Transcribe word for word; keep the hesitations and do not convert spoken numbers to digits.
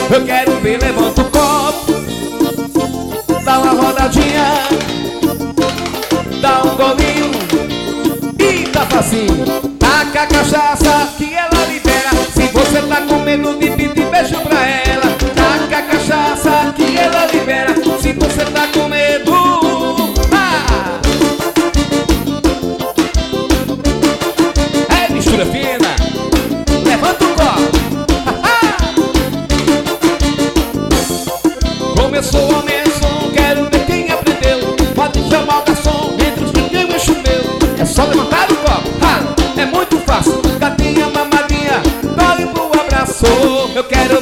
Eu quero ver, levanta o copo, dá uma rodadinha, dá um golinho e tá facinho. Taca a cachaça que ela libera. Se você tá com medo de pedir beijo pra ela, taca a cachaça que ela libera. Se você tá com medo, ah! É mistura fina, levanta o copo. Começou a menção, quero ver quem aprendeu. Pode chamar o garçom, entre os que eu encho meu. É só levantar o copo, ha! É muito fácil. Gatinha mamadinha, dói pro abraço. Eu quero